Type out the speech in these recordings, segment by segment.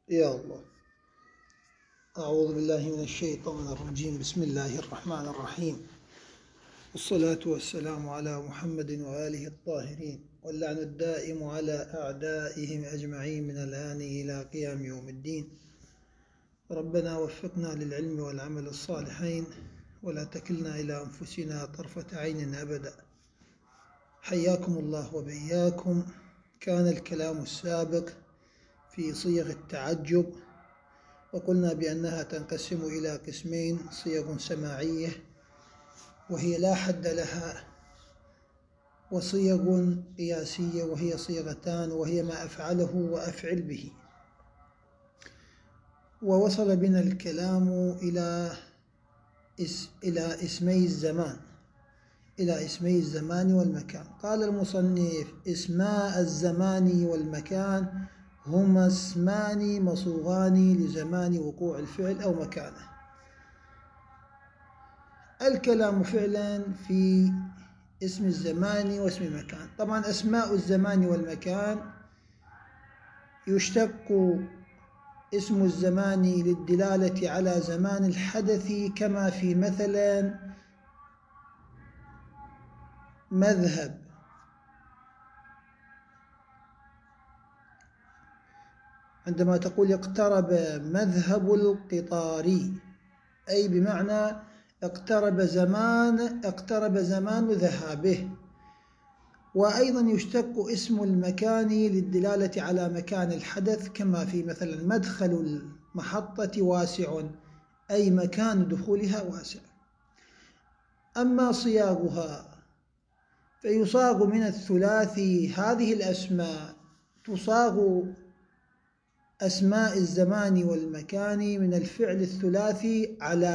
يا الله. أعوذ بالله من الشيطان الرجيم. بسم الله الرحمن الرحيم، والصلاة والسلام على محمد وآله الطاهرين، واللعن الدائم على أعدائهم أجمعين من الآن إلى قيام يوم الدين. ربنا وفقنا للعلم والعمل الصالحين، ولا تكلنا إلى أنفسنا طرفة عين أبدا. حياكم الله وبياكم. كان الكلام السابق في صيغ التعجب، وقلنا بأنها تنقسم إلى قسمين: صيغ سماعية وهي لا حد لها، وصيغ قياسية وهي صيغتان، وهي ما أفعله وأفعل به. ووصل بنا الكلام إلى اسمي الزمان والمكان. قال المصنف: اسماء الزمان والمكان هما اسمان مصوغان لزمان وقوع الفعل أو مكانه. الكلام فعلا في اسم الزمان واسم المكان. طبعا أسماء الزمان والمكان يشتق اسم الزمان للدلالة على زمان الحدث، كما في مثلا مذهب. عندما تقول اقترب مذهب القطار، أي بمعنى اقترب زمان ذهابه. وأيضا يشتق اسم المكان للدلالة على مكان الحدث، كما في مثلا مدخل المحطة واسع، أي مكان دخولها واسع. أما صياغها فيصاغ من الثلاثي. هذه الأسماء تصاغ أسماء الزمان والمكان من الفعل الثلاثي على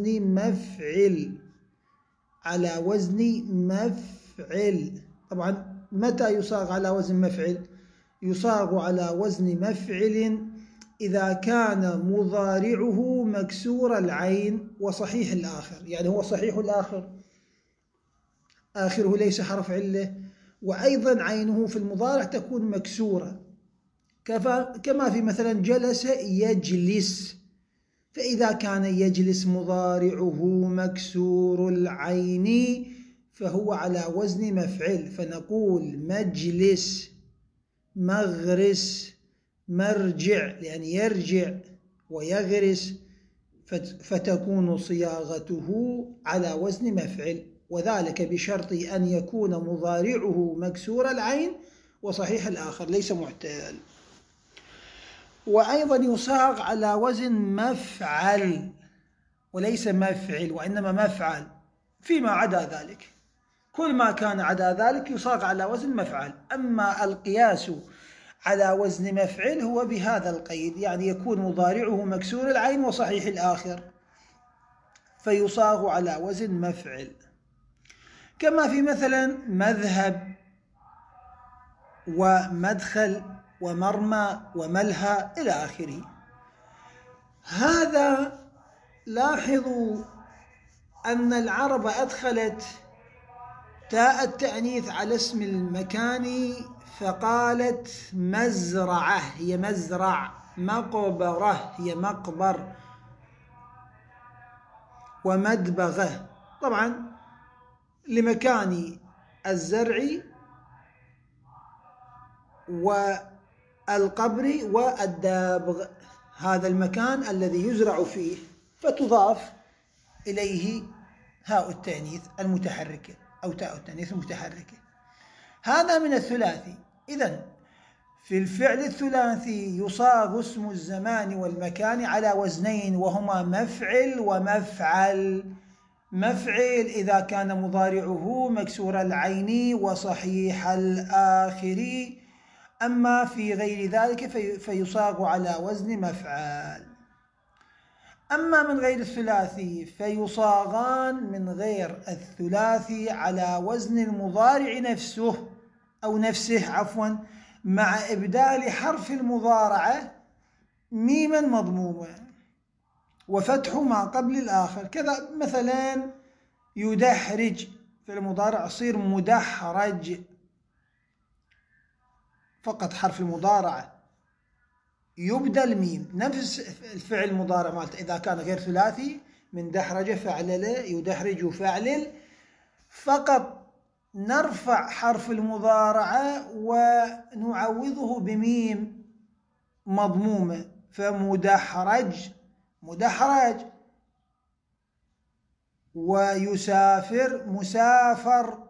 وزن مفعل. طبعا متى يصاغ على وزن مفعل؟ يصاغ على وزن مفعل إذا كان مضارعه مكسور العين وصحيح الآخر. يعني هو صحيح الآخر، آخره ليس حرف علة، وأيضا عينه في المضارع تكون مكسورة، كما في مثلا جلس يجلس. فإذا كان يجلس مضارعه مكسور العين فهو على وزن مفعل، فنقول مجلس، مغرس، مرجع، لأن يرجع ويغرس، فتكون صياغته على وزن مفعل، وذلك بشرط أن يكون مضارعه مكسور العين وصحيح الآخر ليس معتل. وأيضا يصاغ على وزن مفعل وليس مفعل، وإنما مفعل فيما عدا ذلك. كل ما كان عدا ذلك يصاغ على وزن مفعل. أما القياس على وزن مفعل هو بهذا القيد، يعني يكون مضارعه مكسور العين وصحيح الآخر فيصاغ على وزن مفعل، كما في مثلا مذهب ومدخل ومرمى وملهى إلى آخره. هذا لاحظوا أن العرب أدخلت تاء التأنيث على اسم المكان فقالت مزرعة هي مزرع، مقبرة هي مقبر، ومدبغة طبعا لمكان الزرع والقبر والدابغ، هذا المكان الذي يزرع فيه، فتضاف إليه هاء التأنيث المتحركة أو تاء التأنيث المتحركة. هذا من الثلاثي. إذن في الفعل الثلاثي يصاغ اسم الزمان والمكان على وزنين، وهما مفعل ومفعل. مفعل إذا كان مضارعه مكسور العين وصحيح الآخر، أما في غير ذلك فيصاغ على وزن مفعال. أما من غير الثلاثي فيصاغان من غير الثلاثي على وزن المضارع نفسه مع إبدال حرف المضارعة ميما مضموما وفتح ما قبل الآخر. كذا مثلا يدحرج في المضارع يصير مدحرج، فقط حرف المضارعة. يبدل ميم، نفس الفعل المضارع مالته إذا كان غير ثلاثي من دحرج فعلل يدحرج فعلل، فقط نرفع حرف المضارعة ونعوضه بميم مضمومة، فمدحرج مدحرج، ويسافر مسافر.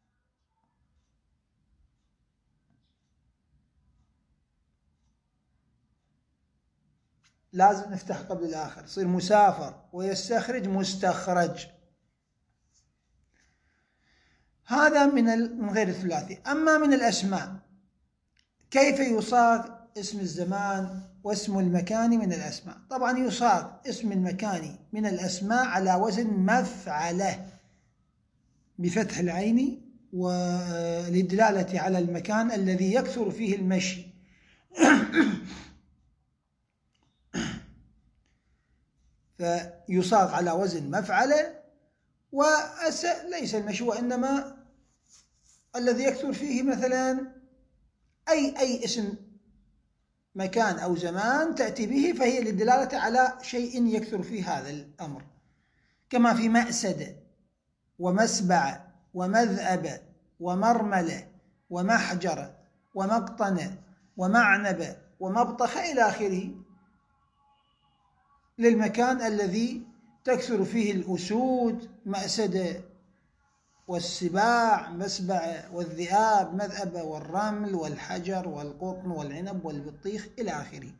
لازم نفتح قبل الآخر يصير مسافر، ويستخرج مستخرج. هذا من غير الثلاثي. أما من الأسماء، كيف يصاغ اسم الزمان واسم المكان من الأسماء؟ طبعا يصاغ اسم المكان من الأسماء على وزن مفعله بفتح العين وللدلالة على المكان الذي يكثر فيه المشي. فيصاغ على وزن مفعله، وليس المشي وإنما الذي يكثر فيه مثلا أي اسم مكان أو زمان تأتي به، فهي للدلالة على شيء يكثر فيه هذا الأمر، كما في مأسد ومسبع ومذأب ومرملة ومحجر ومقطنة ومعنب ومبطخ إلى آخره، للمكان الذي تكثر فيه الأسود مأسد، والسباع مسبع، والذئاب مذأب، والرمل والحجر والقطن والعنب والبطيخ إلى آخره.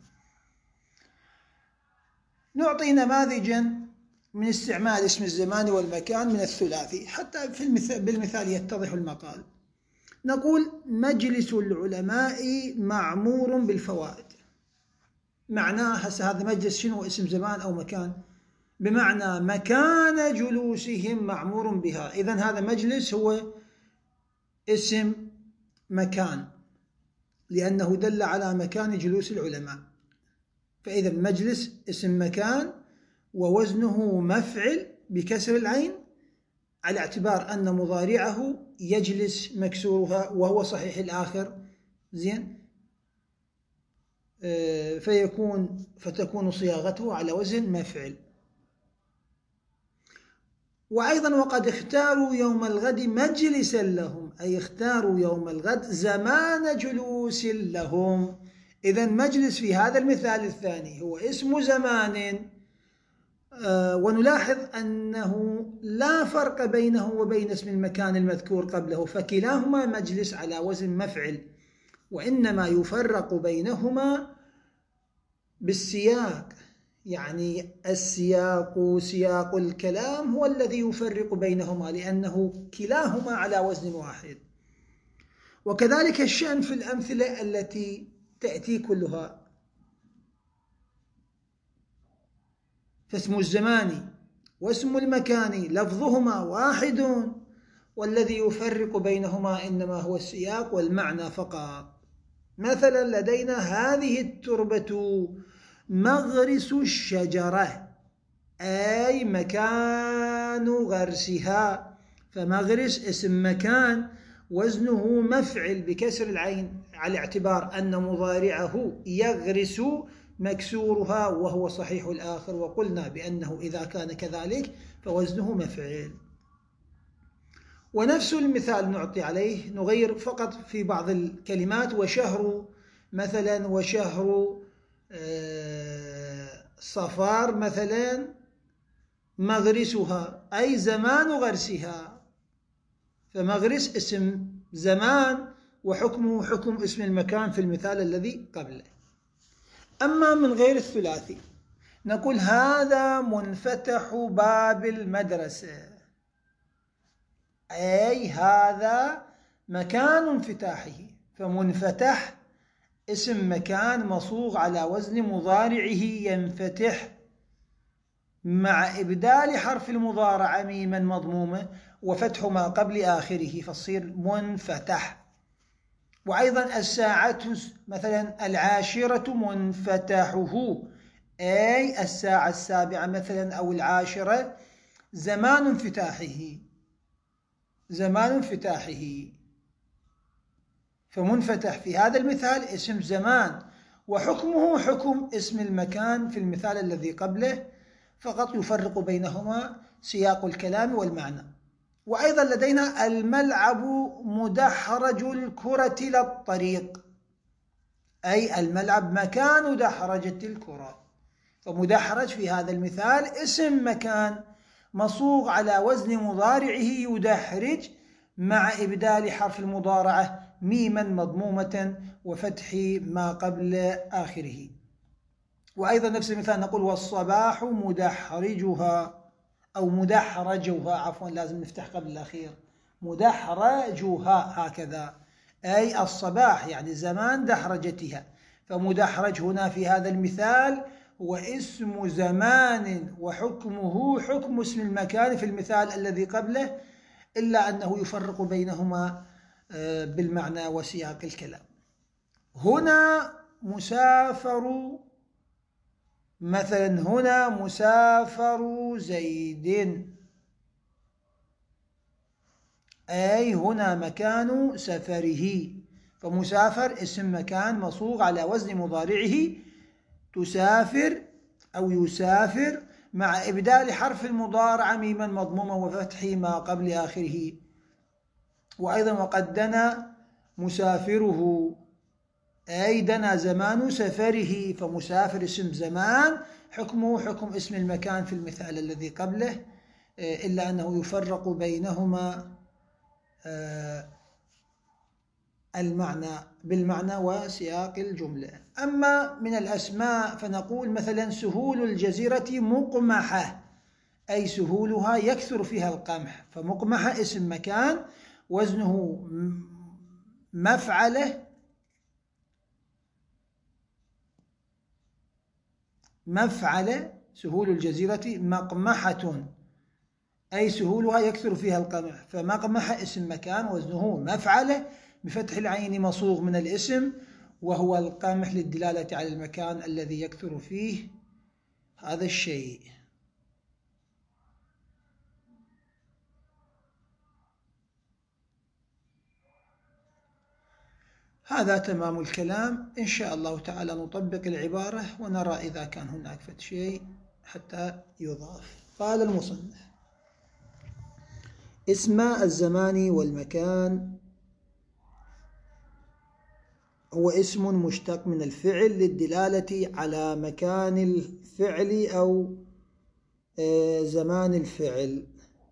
نعطي نماذجا من استعمال اسم الزمان والمكان من الثلاثي حتى بالمثال يتضح المقال. نقول مجلس العلماء معمور بالفوائد. معناه هذا مجلس شنو؟ اسم زمان أو مكان، بمعنى مكان جلوسهم معمور بها. إذن هذا مجلس هو اسم مكان لأنه دل على مكان جلوس العلماء، فإذا مجلس اسم مكان ووزنه مفعل بكسر العين، على اعتبار أن مضارعه يجلس مكسورها وهو صحيح الآخر، زين، فتكون صياغته على وزن مفعل. وأيضا وقد اختاروا يوم الغد مجلسا لهم، أي اختاروا يوم الغد زمان جلوس لهم. إذن مجلس في هذا المثال الثاني هو اسم زمان، ونلاحظ أنه لا فرق بينه وبين اسم المكان المذكور قبله، فكلاهما مجلس على وزن مفعل، وإنما يفرق بينهما بالسياق. يعني السياق سياق الكلام هو الذي يفرق بينهما، لأنه كلاهما على وزن واحد. وكذلك الشأن في الأمثلة التي تأتي كلها. فاسم الزمان واسم المكان لفظهما واحد، والذي يفرق بينهما إنما هو السياق والمعنى فقط. مثلا لدينا هذه التربة مغرس الشجرة، أي مكان غرسها، فمغرس اسم مكان وزنه مفعل بكسر العين، على اعتبار أن مضارعه يغرس مكسورها وهو صحيح الآخر، وقلنا بأنه إذا كان كذلك فوزنه مفعل. ونفس المثال نعطي عليه، نغير فقط في بعض الكلمات. وشهر مثلا، وشهر صفار مثلا مغرسها، أي زمان غرسها، فمغرس اسم زمان وحكمه حكم اسم المكان في المثال الذي قبله. أما من غير الثلاثي نقول هذا منفتح باب المدرسة، أي هذا مكان انفتاحه، فمنفتح اسم مكان مصوغ على وزن مضارعه ينفتح، مع إبدال حرف المضارعة ميما مضمومة وفتح ما قبل آخره فتصير منفتح. وأيضا الساعة مثلا العاشرة منفتحه، أي الساعة السابعة مثلا أو العاشرة زمان انفتاحه، زمان انفتاحه. فمنفتح في هذا المثال اسم زمان وحكمه حكم اسم المكان في المثال الذي قبله، فقط يفرق بينهما سياق الكلام والمعنى. وأيضا لدينا الملعب مدحرج الكرة للطريق، أي الملعب مكان دحرجة الكرة. فمدحرج في هذا المثال اسم مكان مصوغ على وزن مضارعه يدحرج، مع إبدال حرف المضارعة ميما مضمومة وفتح ما قبل آخره. وأيضا نفس المثال نقول والصباح مدحرجها، أو مدحرجها، عفوا لازم نفتح قبل الأخير، مدحرجها هكذا، أي الصباح يعني زمان دحرجتها. فمدحرج هنا في هذا المثال هو اسم زمان وحكمه حكم اسم المكان في المثال الذي قبله، إلا أنه يفرق بينهما بالمعنى وسياق الكلام. هنا مسافر، مثلا هنا مسافر زيد، أي هنا مكان سفره. فمسافر اسم مكان مصوغ على وزن مضارعه تسافر أو يسافر، مع إبدال حرف المضارعة ميما مضمومة وفتح ما قبل آخره. وأيضا وقد دنا مسافره، أي دنا زمان سفره. فمسافر اسم زمان حكمه حكم اسم المكان في المثال الذي قبله، إلا أنه يفرق بينهما المعنى بالمعنى وسياق الجملة. أما من الأسماء فنقول مثلا سهول الجزيرة مقمحة، أي سهولها يكثر فيها القمح. فمقمحة اسم مكان وزنه مفعله، سهول الجزيرة مقمحة، أي سهولها يكثر فيها القمح. فمقمحة اسم مكان وزنه مفعله بفتح العين مصوغ من الاسم، وهو القمح للدلالة على المكان الذي يكثر فيه هذا الشيء. هذا تمام الكلام. إن شاء الله تعالى نطبق العبارة ونرى إذا كان هناك شيء حتى يضاف. قال المصنف: اسم الزمان والمكان هو اسم مشتق من الفعل للدلالة على مكان الفعل أو زمان الفعل،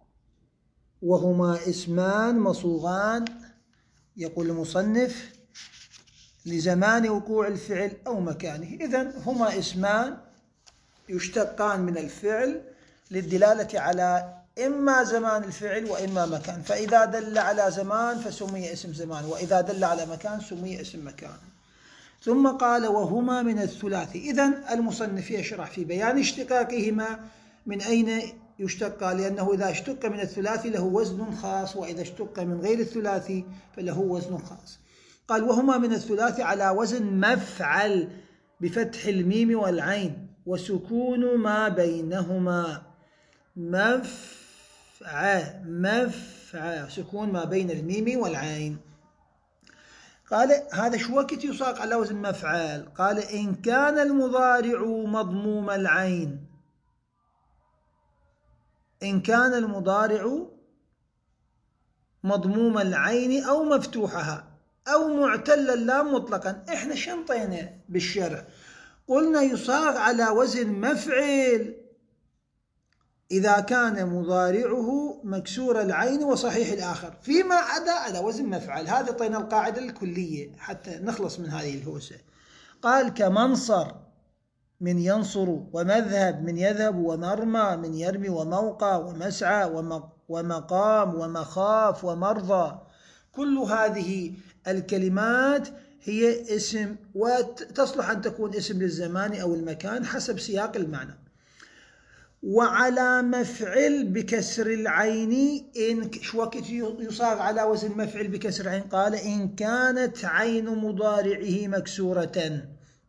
وهما اسمان مصوغان، يقول المصنف، لزمان وقوع الفعل أو مكانه. إذن هما اسمان يشتقان من الفعل للدلالة على إما زمان الفعل وإما مكان. فإذا دل على زمان فسمي اسم زمان، وإذا دل على مكان سمي اسم مكان. ثم قال: وهما من الثلاثي. إذن المصنف يشرح في بيان اشتقاقهما من أين يشتق، لأنه إذا اشتق من الثلاثي له وزن خاص، وإذا اشتق من غير الثلاثي فله وزن خاص. قال: وهما من الثلاثي على وزن مفعل بفتح الميم والعين وسكون ما بينهما. مفعى سكون ما بين الميم والعين. قال: هذا شو وقت يصاغ على وزن مفعال؟ قال: إن كان المضارع مضموم العين، إن كان المضارع مضموم العين أو مفتوحها أو معتل اللام مطلقا. إحنا شنطينا بالشرع قلنا يصاغ على وزن مفعل إذا كان مضارعه مكسور العين وصحيح الآخر، فيما عدا على وزن مفعل. هذه طينا القاعدة الكلية حتى نخلص من هذه الهوسة. قال: كمنصر من ينصر، ومذهب من يذهب، ومرمى من يرمي، وموقع ومسعى ومقام ومخاف ومرضى. كل هذه الكلمات هي اسم، وتصلح أن تكون اسم للزمان أو المكان حسب سياق المعنى. وعلى مفعل بكسر العين، إن شو وقت يصاغ على وزن مفعل بكسر العين؟ قال: إن كانت عين مضارعه مكسورة،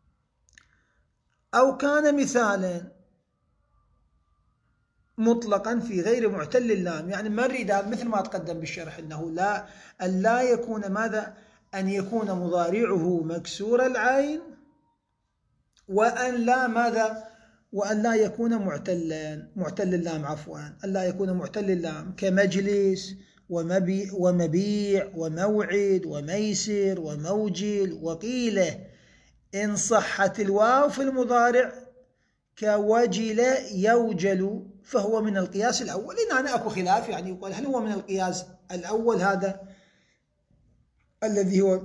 أو كان مثالا مطلقا في غير معتل اللام. يعني ما نريد هذا، مثل ما تقدم بالشرح أنه لا يكون ماذا؟ أن يكون مضارعه مكسور العين وأن لا ماذا؟ وأن لا يكون معتل اللام عفوا، أن لا يكون معتل اللام كمجلس ومبيع وموعد وميسر وموجل. وقيل إن صحت الواو في المضارع كوجل يوجل فهو من القياس الأول. إن أنا أكو خلاف، يعني يقول هل هو من القياس الأول هذا الذي هو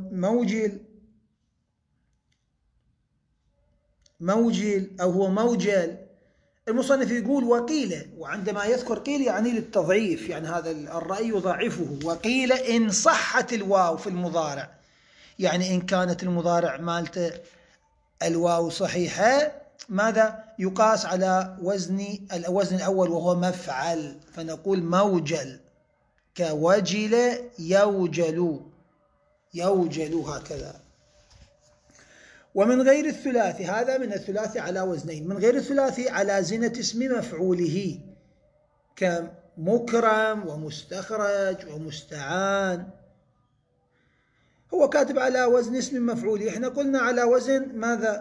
موجل أو هو موجل. المصنف يقول وقيل، وعندما يذكر قيل يعني للتضعيف، يعني هذا الرأي يضعفه. وقيل إن صحت الواو في المضارع، يعني إن كانت المضارع مالته الواو صحيحة، ماذا؟ يقاس على الوزن الأول وهو مفعل، فنقول موجل كوجل يوجل هكذا. ومن غير الثلاثي، هذا من الثلاثي على وزنين. من غير الثلاثي على زنة اسم مفعوله كمكرم ومستخرج ومستعان. هو كاتب على وزن اسم مفعوله، احنا قلنا على وزن ماذا؟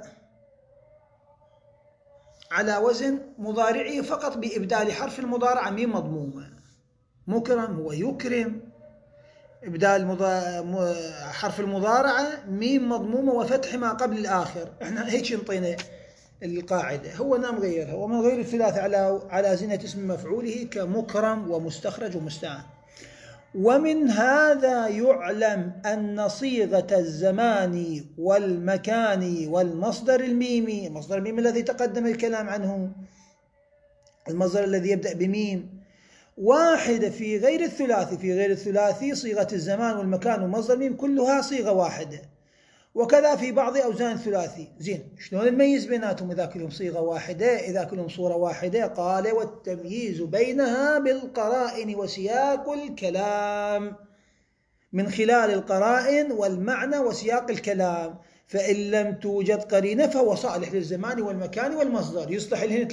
على وزن مضارعه فقط بإبدال حرف المضارع ميم مضمومة. مكرم هو يكرم، إبدال حرف المضارعة ميم مضمومة وفتح ما قبل الآخر. احنا هيك انطينا القاعدة، هو نام غيرها. ومن غير الثلاث على زنة اسم مفعوله كمكرم ومستخرج ومستعان. ومن هذا يعلم أن صيغة الزمان والمكان والمصدر الميمي، المصدر الميمي الذي تقدم الكلام عنه، المصدر الذي يبدأ بميم، واحدة في غير الثلاثي. في غير الثلاثي صيغة الزمان والمكان والمصدر الميم كلها صيغة واحدة، وكذا في بعض أوزان الثلاثي. زين، شلون نميز بيناتهم إذا كلهم صيغة واحدة، إذا كلهم صورة واحدة؟ قال والتمييز بينها بالقرائن وسياق الكلام، من خلال القرائن والمعنى وسياق الكلام. فإن لم توجد قرينة فهو صالح للزمان والمكان والمصدر، يصلح لهن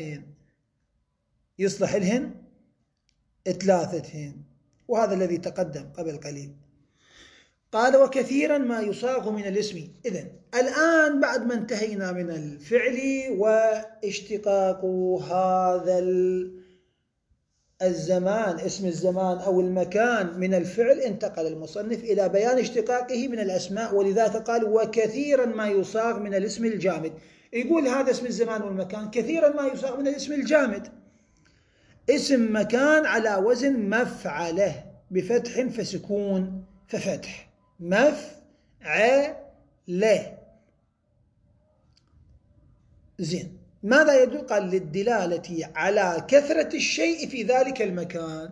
ثلاثتين، وهذا الذي تقدم قبل قليل. قال وكثيرا ما يصاغ من الاسم. إذن الآن بعد ما انتهينا من الفعل واشتقاق هذا الزمان، اسم الزمان أو المكان من الفعل، انتقل المصنف إلى بيان اشتقاقه من الأسماء، ولذلك قال وكثيرا ما يصاغ من الاسم الجامد. يقول هذا اسم الزمان والمكان كثيرا ما يصاغ من الاسم الجامد، اسم مكان على وزن مفعله بفتح فسكون ففتح، مفعله. زين، ماذا يدل؟ قال للدلالة على كثرة الشيء في ذلك المكان،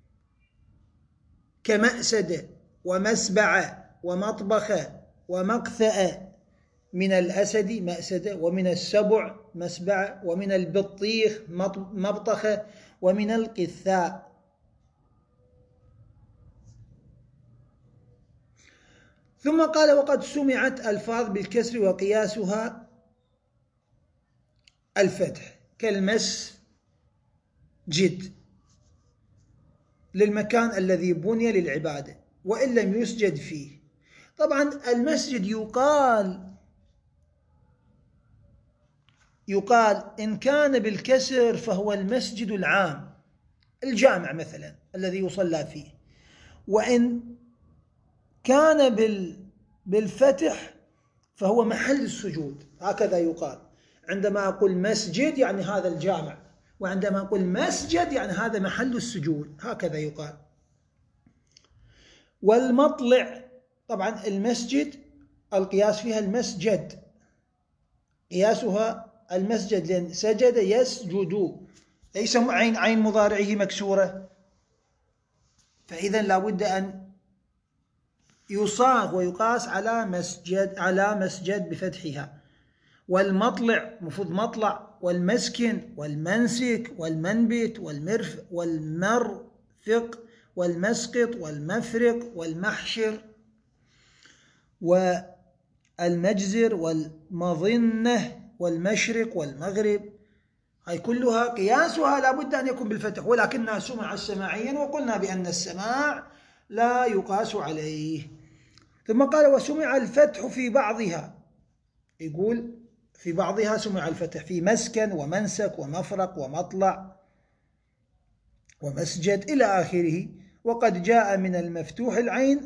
كمأسدة ومسبعة ومطبخة ومقثأة، من الأسد مأسدة، ومن السبع مسبعة، ومن البطيخ مبطخة، ومن القثاء. ثم قال وقد سمعت ألفاظ بالكسر وقياسها الفتح كالمسجد للمكان الذي بني للعبادة وإن لم يسجد فيه. طبعا المسجد يقال إن كان بالكسر فهو المسجد العام، الجامع مثلا الذي يصلى فيه، وإن كان بالفتح فهو محل السجود، هكذا يقال. عندما أقول مسجد يعني هذا الجامع، وعندما أقول مسجد يعني هذا محل السجود، هكذا يقال. والمطلع، طبعا المسجد القياس فيها المسجد، قياسها المسجد، لأن سجد يسجد، ليس عين مضارعه مكسورة، فإذا لابد أن يصاغ ويقاس على مسجد بفتحها. والمطلع مفروض مطلع، والمسكن والمنسك والمنبت والمرفق والمسقط والمفرق والمحشر والمجزر والمظنة والمشرق والمغرب، هاي كلها قياسها لابد أن يكون بالفتح، ولكنها سمع سماعيا، وقلنا بأن السماع لا يقاس عليه. ثم قال وسمع الفتح في بعضها، يقول في بعضها سمع الفتح في مسكن ومنسك ومفرق ومطلع ومسجد إلى آخره. وقد جاء من المفتوح العين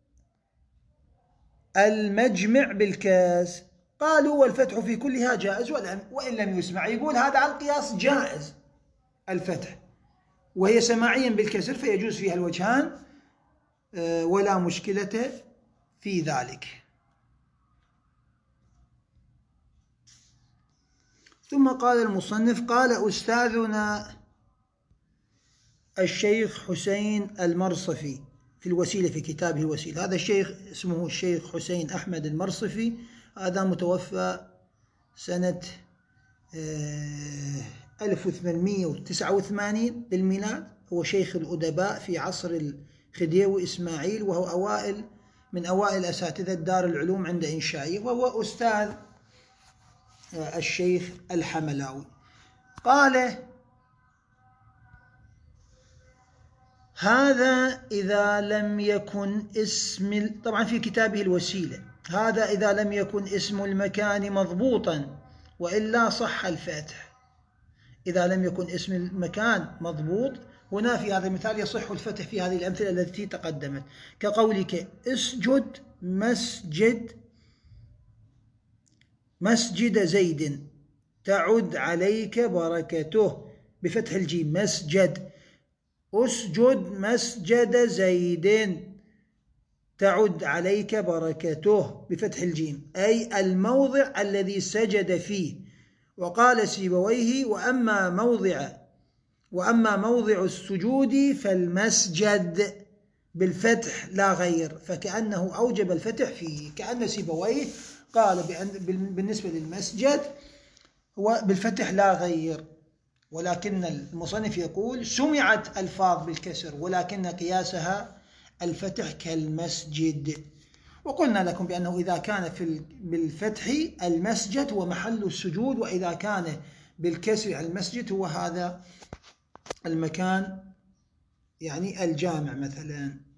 المجمع بالكاس. قالوا والفتح في كلها جائز وإن لم يسمع. يقول هذا على القياس جائز الفتح، وهي سماعيا بالكسر فيجوز فيها الوجهان ولا مشكلة في ذلك. ثم قال المصنف: قال أستاذنا الشيخ حسين المرصفي في الوسيلة في كتابه الوسيلة. هذا الشيخ اسمه الشيخ حسين أحمد المرصفي، هذا متوفى سنة 1889 بالميلاد. هو شيخ الأدباء في عصر الخديوي إسماعيل، وهو من أوائل أساتذة دار العلوم عند إنشائه، وهو أستاذ الشيخ الحملاوي. قال: هذا إذا لم يكن اسم، طبعا في كتابه الوسيلة، هذا إذا لم يكن اسم المكان مضبوطا وإلا صح الفتح. إذا لم يكن اسم المكان مضبوط، هنا في هذا المثال يصح الفتح في هذه الأمثلة التي تقدمت، كقولك اسجد مسجد زيد تعد عليك بركته بفتح الجيم. مسجد. اسجد مسجد زيد تعد عليك بركته بفتح الجيم، أي الموضع الذي سجد فيه. وقال سيبويه: وأما موضع السجود فالمسجد بالفتح لا غير. فكأنه أوجب الفتح فيه، كأن سيبويه قال بالنسبة للمسجد هو بالفتح لا غير، ولكن المصنف يقول سمعت ألفاظ بالكسر ولكن قياسها الفتح كالمسجد. وقلنا لكم بأنه إذا كان بالفتح المسجد هو محل السجود، وإذا كان بالكسر المسجد هو هذا المكان يعني الجامع مثلا.